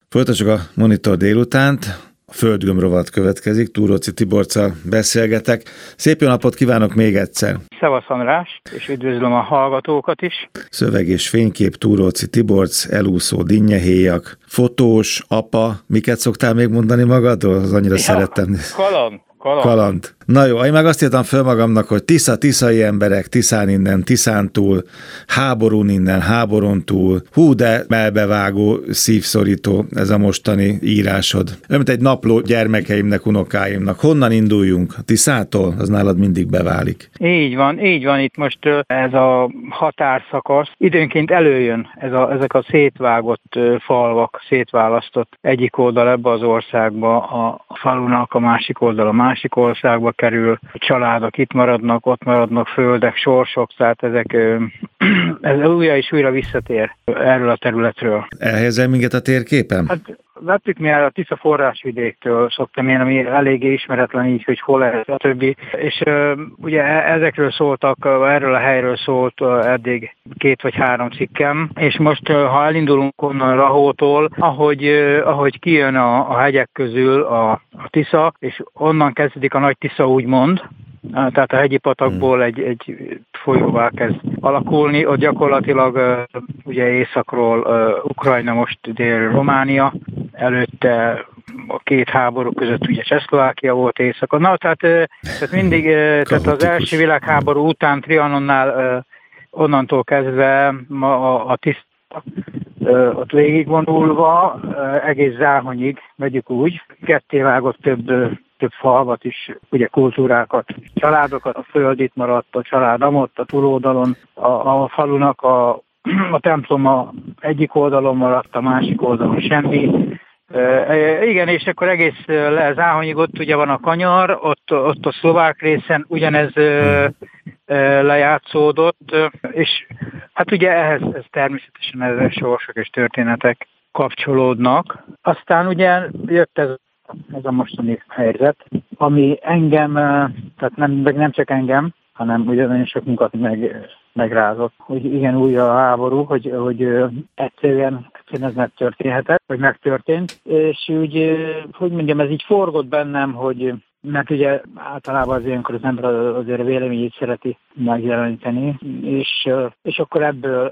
Folytassuk a Monitor délutánt. A Földgömb-rovat következik, Túróczi Tiborccal beszélgetek. Szép jó napot kívánok még egyszer! Szevasz András, és üdvözlöm a hallgatókat is! Szöveg és fénykép Túróczi Tiborc, elúszó dinnyehéjak, fotós, apa, miket szoktál még mondani magadról? Az annyira szerettem. Kaland. Na jó, én meg azt írtam föl magamnak, hogy tiszai emberek, Tiszán innen, Tiszán túl, háborún innen, háborún túl. Hú, de melbevágó, szívszorító ez a mostani írásod. Olyan, mint egy napló gyermekeimnek, unokáimnak. Honnan induljunk? Tiszától? Az nálad mindig beválik. Így van. Itt most ez a határszakasz. Időnként előjön ezek a szétvágott falvak, szétválasztott egyik oldal ebbe az országba, a falunak a másik oldal a másik országba kerül, családok itt maradnak, ott maradnak, földek, sorsok, tehát ez újra és újra visszatér erről a területről. Elhelyezel minket a térképen? Hát vettük mi el a Tisza forrásvidéktől, szoktam én, ami eléggé ismeretlen így, hogy hol ez, a többi. És ugye ezekről szóltak, erről a helyről szólt eddig 2 vagy 3 cikkem, és most ha elindulunk onnan Rahótól, ahogy kijön a hegyek közül a Tisza, és onnan kezdődik a Nagy Tisza úgymond, tehát a hegyi patakból egy folyóvá kezd alakulni, ott gyakorlatilag ugye északról Ukrajna, most dél-Románia, előtte a 2 háború között ugye Csehszlovákia volt északon. Na, tehát mindig, tehát az első világháború után Trianonnál onnantól kezdve a Tisza ott végigvonulva, egész Záhonyig, vegyük úgy, kettévágott több falvat is, ugye kultúrákat, családokat, a föld itt maradt, a család amott, a túloldalon, a falunak a temploma egyik oldalon maradt, a másik oldalon semmi. Igen, és akkor egész Záhonyig ott ugye van a kanyar, ott a szlovák részen ugyanez lejátszódott, és hát ugye ehhez természetesen ezek sorsok és történetek kapcsolódnak. Aztán ugye jött ez a mostani helyzet, ami engem, tehát nem csak engem, hanem ugye nagyon sok munkat megrázott, hogy igen, újra a háború, hogy egyszerűen ez megtörténhetett, vagy megtörtént, és úgy, hogy mondjam, ez így forgott bennem, hogy mert ugye általában az ilyenkor az ember azért véleményét szereti megjeleníteni, és akkor ebből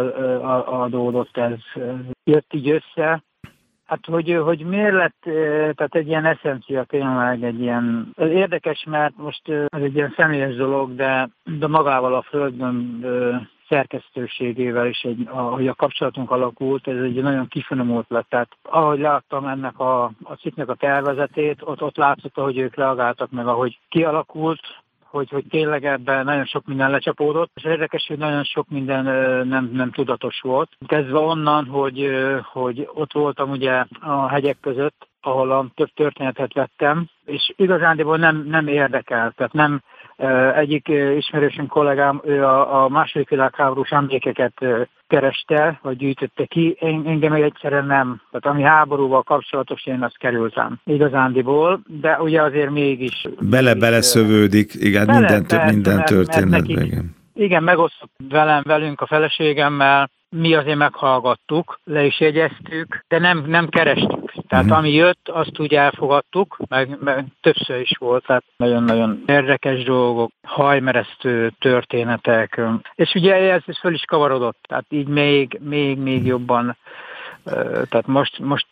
adódott ez, jött így össze. Hát, hogy miért lett, tehát egy ilyen eszencia tényleg egy ilyen, ez érdekes, mert most ez egy ilyen személyes dolog, de magával a Földgömb szerkesztőségével is, ahogy a kapcsolatunk alakult, ez egy nagyon kifinomult lett. Tehát ahogy láttam ennek a cikknek a tervezetét, ott látszott, hogy ők reagáltak meg, ahogy kialakult, hogy tényleg ebben nagyon sok minden lecsapódott, és érdekes, hogy nagyon sok minden nem tudatos volt. Kezdve onnan, hogy ott voltam ugye a hegyek között, ahol a több történetet vettem, és igazándiból nem érdekel, tehát nem egyik ismerősöm kollégám, ő a második világháborús emlékeket kereste, vagy gyűjtötte ki, engem egyszerűen nem. Tehát ami háborúval kapcsolatos, én azt kerültem igazándiból, de ugye azért mégis... Beleszövődik, igen, minden történetben. Igen, megosztott velünk, a feleségemmel, mi azért meghallgattuk, le is jegyeztük, de nem kerestük. Tehát ami jött, azt úgy elfogadtuk, meg többször is volt, tehát nagyon-nagyon érdekes dolgok, hajmeresztő történetek, és ugye ez föl is kavarodott, tehát így még jobban, tehát most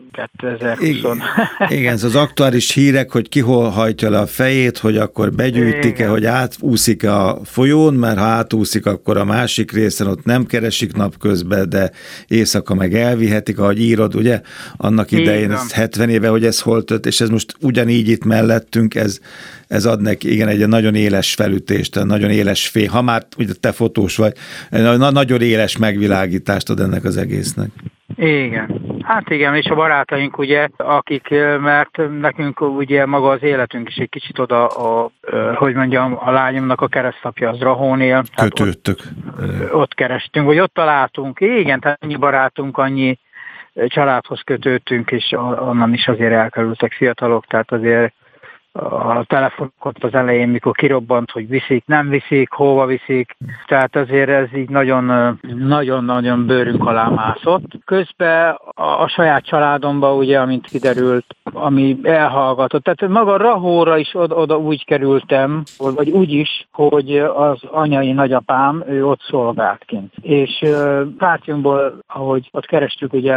2020. Igen, ez az aktuális hírek, hogy ki hol hajtja le a fejét, hogy akkor begyűjtik-e, hogy átúszik a folyón, mert ha átúszik, akkor a másik részen ott nem keresik napközben, de éjszaka meg elvihetik, ahogy írod, ugye? Annak idején, ez 70 éve, hogy ez hol tört, és ez most ugyanígy itt mellettünk, ez ad neki, igen, egy nagyon éles felütést, nagyon éles fény, ha már ugye te fotós vagy, nagyon éles megvilágítást ad ennek az egésznek. Igen. Hát igen, és a barátaink ugye, akik, mert nekünk ugye maga az életünk is egy kicsit oda, hogy mondjam, a lányomnak a keresztapja az Rahón él. Kötődtök. Ott kerestünk, vagy ott találtunk. Igen, tehát annyi barátunk, annyi családhoz kötődtünk, és onnan is azért elkerültek fiatalok, tehát azért a telefonok az elején, mikor kirobbant, hogy viszik, nem viszik, hova viszik. Tehát azért ez így nagyon-nagyon bőrünk alá mászott. Közben a saját családomba, ugye, amint kiderült, ami elhallgatott. Tehát maga Rahóra is oda úgy kerültem, vagy úgy is, hogy az anyai nagyapám, ő ott szolgált kint. És Pátriumból, ahogy ott kerestük ugye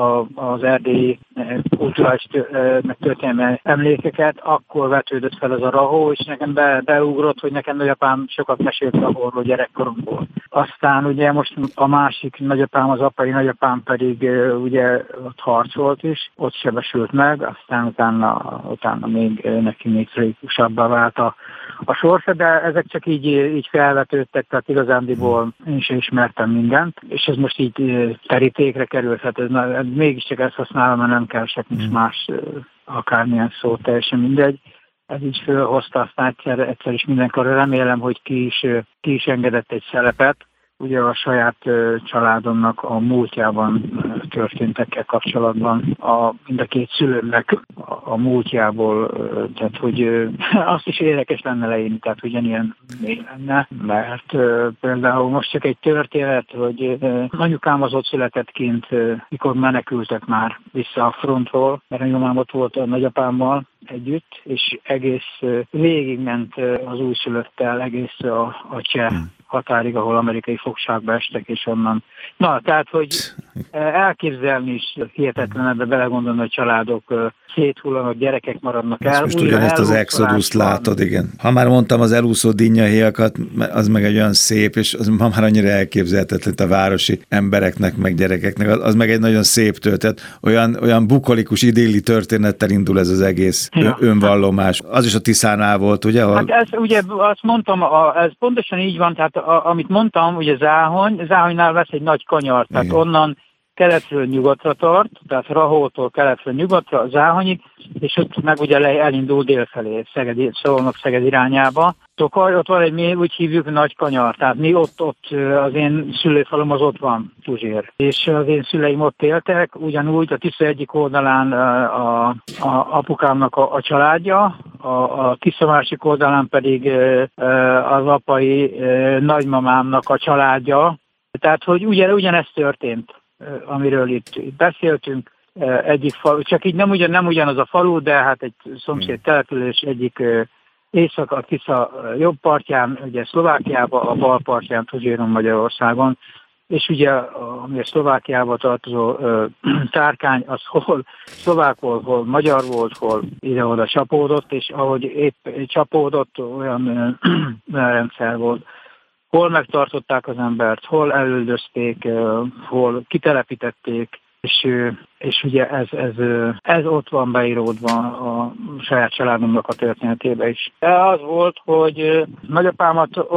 az erdélyi kulturális történelmi emlékeket, akkor vetődött fel ez a Rahó, és nekem beugrott, hogy nekem nagyapám sokat mesélt Rahóról gyerekkoromból. Aztán ugye most a másik nagyapám, az apai nagyapám pedig ugye ott harcolt is, ott sebesült meg, aztán utána még tragikusabbá vált a sorsa, de ezek csak így felvetődtek, tehát igazándiból én sem ismertem mindent, és ez most így terítékre került, hát mégiscsak ezt használom, mert nem kell se más akármilyen szó, teljesen mindegy. Ez így fölhozta, aztán egyszer is mindenkor remélem, hogy ki is engedett egy szelepet, ugye a saját családomnak a múltjában történtekkel kapcsolatban, mind a két szülőmnek a múltjából, tehát hogy azt is érdekes lenne leírni, tehát ugyanilyen mély lenne, mert például most csak egy történet, hogy anyukám az ott született kint, mikor menekültek már vissza a frontról, mert anyukám ott volt a nagyapámmal együtt, és egész végigment az újszülöttel egész a cseh határig, ahol amerikai fogságba estek, és onnan. Na, tehát, hogy elképzelni is hihetetlen, ebbe belegondolni, hogy családok széthullanak, gyerekek maradnak el. Most ugyanezt az exoduszt látod, igen. Ha már mondtam az elúszó dinnyahéjakat, az meg egy olyan szép, és az ma már annyira elképzelhetetlen a városi embereknek, meg gyerekeknek, az meg egy nagyon szép történet. Olyan bukolikus, idilli történettel indul ez az egész önvallomás. Az is a Tiszánál volt, ugye? Hát ez, ugye azt mondtam, ez pontosan így van, tehát amit mondtam, ugye Záhonynál vesz egy nagy kanyar, tehát igen. Onnan keletről nyugatra tart, tehát Rahótól keletről nyugatra, Záhonyig, és ott meg ugye elindul délfelé, Szolnok-Szeged irányába. Tokaj, ott van egy, úgy hívjuk, nagy kanyar, tehát mi ott az én szülőfalom az ott van, Tuzsér. És az én szüleim ott éltek, ugyanúgy a Tisza egyik oldalán a apukámnak a családja, a Tisza másik oldalán pedig az apai nagymamámnak a családja. Tehát, hogy ugyanez történt, amiről itt beszéltünk, egyik falu, csak így nem ugyanaz a falu, de hát egy szomszéd település egyik észak, a Tisza jobb partján, ugye Szlovákiában, a bal partján, Tuzséron, Magyarországon, és ugye, ami a Szlovákiába tartozó Tárkány, az hol szlovák volt, hol magyar volt, hol ide-oda csapódott, és ahogy épp csapódott, olyan rendszer volt. Hol megtartották az embert, hol elüldözték, hol kitelepítették, és ugye ez ott van beíródva a saját családomnak a történetébe is. Az volt, hogy nagyapám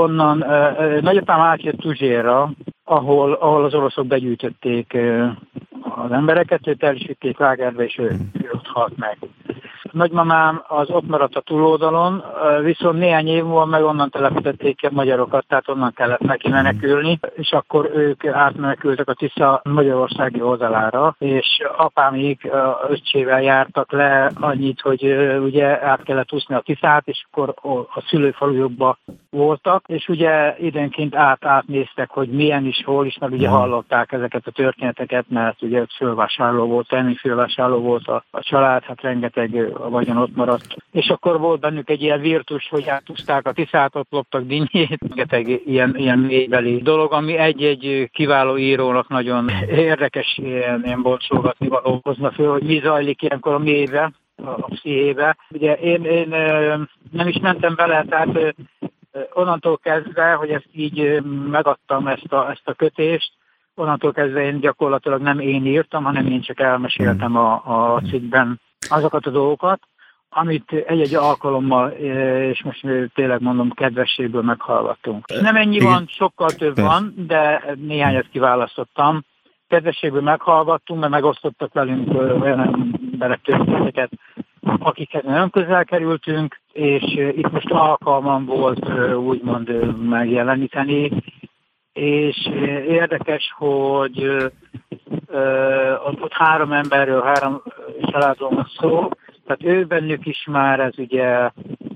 átjött Tuzsérra, ahol az oroszok begyűjtötték az embereket, őt el is vitték lágerbe, és ő ott halt meg. Nagymamám az ott maradt a túloldalon, viszont néhány év múlva meg onnan telepítették ki a magyarokat, tehát onnan kellett neki menekülni, és akkor ők átmenekültek a Tisza magyarországi oldalára, és apámig öccsével jártak le annyit, hogy ugye át kellett úszni a Tiszát, és akkor a szülőfalujukba voltak, és ugye időnként átnéztek, hogy milyen is, hol is, mert ugye hallották ezeket a történeteket, mert ugye fölvásárló volt, termékfölvásárló volt a család, hát rengeteg a vagyon ott maradt. És akkor volt bennük egy ilyen virtus, hogy átúzták a Tiszát, ott loptak dinnyét, rengeteg ilyen mélybeli dolog, ami egy-egy kiváló írónak nagyon érdekes ilyen boltsolgatni való hozna föl, hogy mi zajlik ilyenkor a mélybe, a pszichébe. Ugye én nem is mentem vele, tehát onnantól kezdve, hogy ezt így megadtam ezt a kötést, onnantól kezdve én gyakorlatilag nem én írtam, hanem én csak elmeséltem a cikkben azokat a dolgokat, amit egy-egy alkalommal, és most tényleg mondom, kedvességből meghallgattunk. Nem ennyi van, sokkal több van, de néhányat kiválasztottam. Kedvességből meghallgattunk, mert megosztottak velünk olyan emberek történeteket, akikhez nagyon közel kerültünk, és itt most alkalmam volt úgymond megjeleníteni, és érdekes, hogy ott 3 emberről, 3 családról van szó, Tehát ő bennük is már ez ugye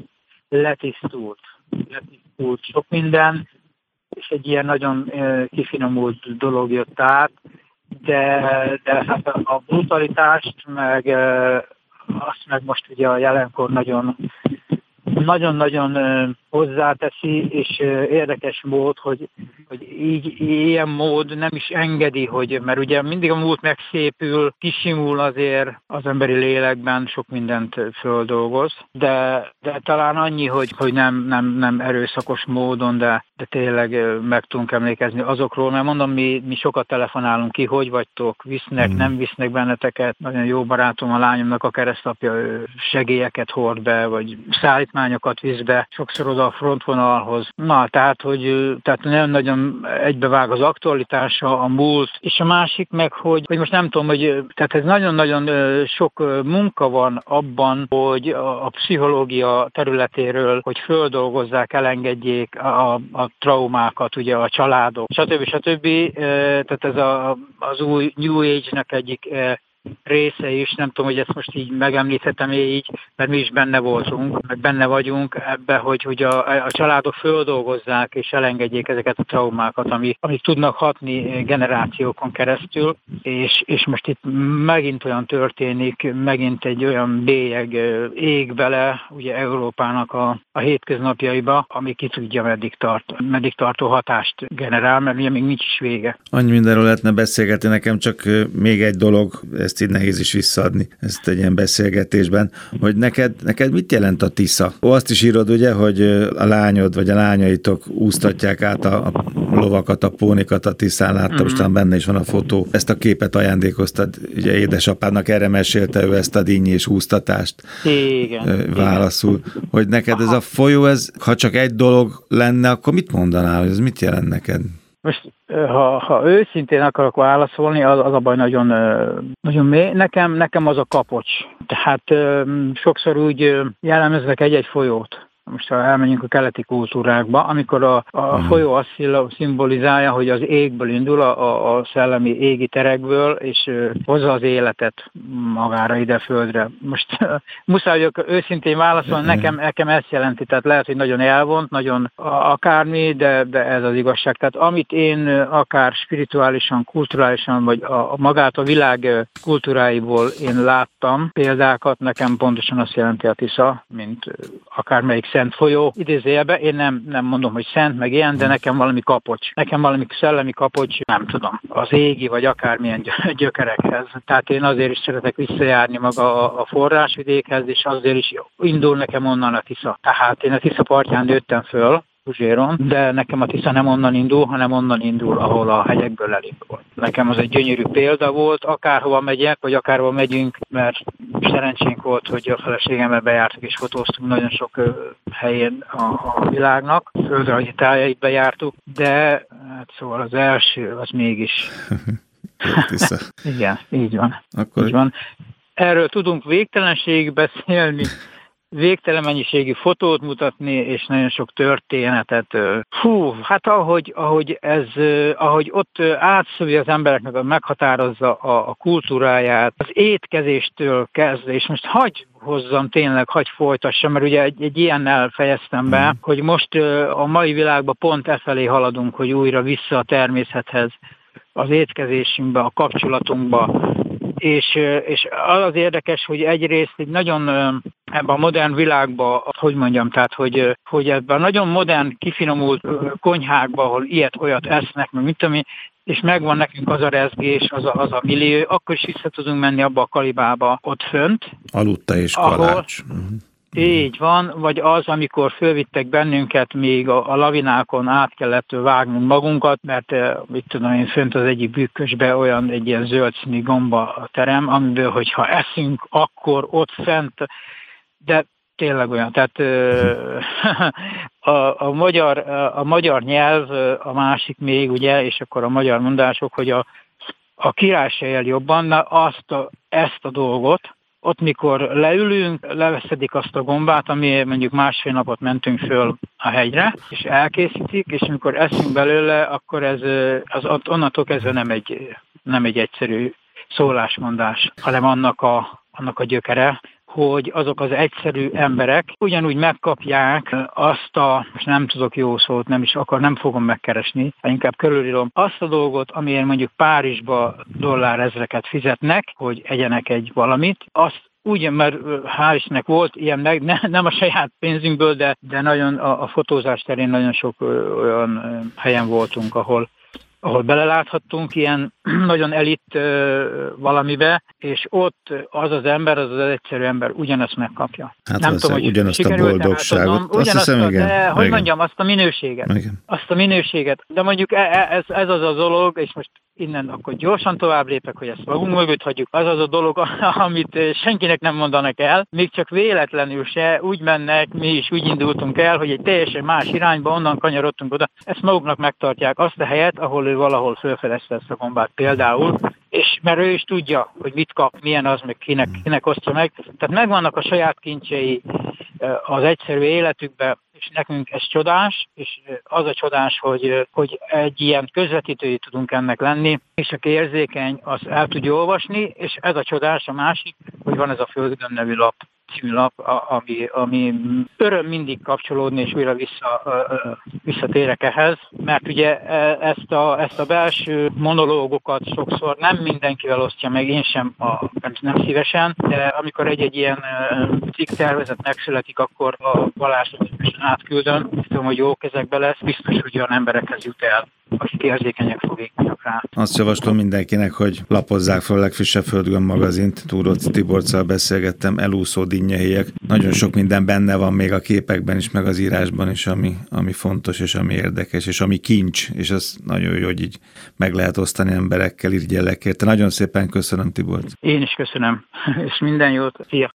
letisztult sok minden, és egy ilyen nagyon kifinomult dolog jött át, de hát a brutalitást, meg azt meg most ugye a jelenkor nagyon-nagyon hozzáteszi, és érdekes mód, hogy így ilyen mód nem is engedi, mert ugye mindig a múlt megszépül, kisimul azért az emberi lélekben, sok mindent földolgoz, de talán annyi, hogy nem erőszakos módon, de tényleg meg tudunk emlékezni azokról, mert mondom, mi sokat telefonálunk ki, hogy vagytok, visznek, nem visznek benneteket. Nagyon jó barátom, a lányomnak a keresztapja segélyeket hord be, vagy szállítmányokat visz be, sokszor oda a frontvonalhoz. Na, tehát nagyon egybevág az aktualitása, a múlt, és a másik meg, hogy most nem tudom, tehát ez nagyon-nagyon sok munka van abban, hogy a pszichológia területéről, hogy földolgozzák, elengedjék a traumákat, ugye a családok, stb. Tehát ez az új New Age-nek egyik része is, nem tudom, hogy ezt most így megemlíthetem így, mert mi is benne voltunk, meg benne vagyunk ebbe, hogy a családok földolgozzák és elengedjék ezeket a traumákat, amik tudnak hatni generációkon keresztül, és most itt megint olyan történik, megint egy olyan bélyeg ég bele ugye Európának a hétköznapjaiba, ami ki tudja meddig tartó hatást generál, mert ugye még nincs is vége. Annyi mindenről lehetne beszélgetni, nekem csak még egy dolog, ezt így nehéz is visszaadni, ezt egy ilyen beszélgetésben, hogy neked mit jelent a Tisza? Azt is írod, ugye, hogy a lányod vagy a lányaitok úsztatják át a lovakat, a pónikat a Tiszán, láttam, aztán benne is van a fotó. Ezt a képet ajándékoztad, ugye édesapádnak, erre mesélte ő ezt a dinnyés és úsztatást. Igen. Válaszul, hogy neked ez a folyó, ha csak egy dolog lenne, akkor mit mondanál, hogy ez mit jelent neked? Most, ha őszintén akarok válaszolni, az a baj nagyon mély. Nekem az a kapocs. Tehát sokszor úgy jellemeznek egy-egy folyót. Most ha elmegyünk a keleti kultúrákba, amikor a folyó azt szimbolizálja, hogy az égből indul, a szellemi égi terekből, és hozza az életet magára ide földre. Most muszáj vagyok őszintén válaszolni, nekem ezt jelenti, tehát lehet, hogy nagyon elvont, nagyon akármi, de ez az igazság. Tehát amit én akár spirituálisan, kulturálisan, vagy magát a világ kultúráiból én láttam példákat, nekem pontosan azt jelenti a Tisza, mint akármelyik szent folyó, idézőjelben, én nem mondom, hogy szent, meg ilyen, de nekem valami kapocs. Nekem valami szellemi kapocs, nem tudom, az égi, vagy akármilyen gyökerekhez. Tehát én azért is szeretek visszajárni maga a forrásvidékhez, és azért is indul nekem onnan a Tisza. Tehát én a Tisza partján nőttem föl, Puzséron, de nekem a Tisza nem onnan indul, hanem onnan indul, ahol a hegyekből elindul. Nekem az egy gyönyörű példa volt, akárhova megyek, vagy akárhova megyünk, mert szerencsénk volt, hogy a feleségemmel bejártuk és fotóztunk nagyon sok helyén a világnak, földrajzi tájait bejártuk, de hát szóval az első, az mégis. Igen, így van. Akkor... így van. Erről tudunk végtelenségig beszélni, végtelen mennyiségű fotót mutatni, és nagyon sok történetet. Hát ahogy ott átszövje az embereknek, meghatározza a kultúráját, az étkezéstől kezdve, és most hagyj folytassam, mert ugye egy ilyennel fejeztem be, hogy most a mai világban pont efelé haladunk, hogy újra vissza a természethez, az étkezésünkbe, a kapcsolatunkba, és az érdekes, hogy egyrészt egy nagyon ebben a modern világban, tehát hogy ebben a nagyon modern, kifinomult konyhákban, ahol ilyet-olyat esznek, meg mit tudom, és megvan nekünk az a rezgés, az a millió, akkor is vissza tudunk menni abba a kalibába ott fönt. Aludta és kalács. Így van, vagy az, amikor fölvittek bennünket, még a lavinákon át kellett vágnunk magunkat, mert mit tudom én, fönt az egyik bükkösbe olyan egy ilyen zöld színű gomba a terem, amiből, hogyha eszünk, akkor ott fent, de tényleg olyan. Tehát a magyar nyelv, a másik még, ugye, és akkor a magyar mondások, hogy a király se él jobban, ezt a dolgot, ott mikor leülünk, leveszedik azt a gombát, ami mondjuk másfél napot mentünk föl a hegyre, és elkészítik, és amikor eszünk belőle, akkor az onnantól kezdve nem egy egyszerű szólásmondás, hanem annak a gyökere, hogy azok az egyszerű emberek ugyanúgy megkapják azt most nem tudok jó szót, nem fogom megkeresni, inkább körülírom azt a dolgot, amiért mondjuk Párizsba dollárezreket fizetnek, hogy egyenek egy valamit, azt úgy, mert hál' Istennek volt ilyen, nem a saját pénzünkből, de nagyon a fotózás terén nagyon sok olyan helyen voltunk, ahol beleláthattunk ilyen nagyon elit valamibe, és ott az ember, az egyszerű ember ugyanezt megkapja. Hát nem tudom, hogy ugyanazt a boldogságot. Azt a minőséget. Igen. Azt a minőséget. De mondjuk ez az a dolog, és most innen akkor gyorsan tovább lépek, hogy ezt magunk mögött hagyjuk. Az a dolog, amit senkinek nem mondanak el, még csak véletlenül se úgy mennek, mi is úgy indultunk el, hogy egy teljesen más irányba, onnan kanyarodtunk oda. Ezt maguknak megtartják azt a helyet, ahol ő valahol felfedezte ezt a gombát például, és mert ő is tudja, hogy mit kap, milyen az, meg kinek osztja meg. Tehát megvannak a saját kincsei az egyszerű életükben, és nekünk ez csodás, és az a csodás, hogy egy ilyen közvetítői tudunk ennek lenni, és aki érzékeny, az el tudja olvasni, és ez a csodás, a másik, hogy van ez a Földgömb nevű lap, című lap, ami öröm mindig kapcsolódni, és újra visszatérek ehhez, mert ugye ezt a belső monológokat sokszor nem mindenkivel osztja meg, én sem nem szívesen, de amikor egy ilyen cikk tervezet megszületik, akkor a Balázsnak átküldöm, tudom, hogy jó kezekbe lesz, biztos, hogy olyan emberekhez jut el, akik érzékenyek, fogékonyak rá. Azt javaslom mindenkinek, hogy lapozzák fel a legfrissebb Földgömb magazint. Túróczi Tiborccal beszélgettem, elúszó dinnyehéjek. Nagyon sok minden benne van még a képekben is, meg az írásban is, ami fontos, és ami érdekes, és ami kincs, és ez nagyon jó, hogy így meg lehet osztani emberekkel, irigyellek érte. Nagyon szépen köszönöm, Tiborc. Én is köszönöm, és minden jót. Szia!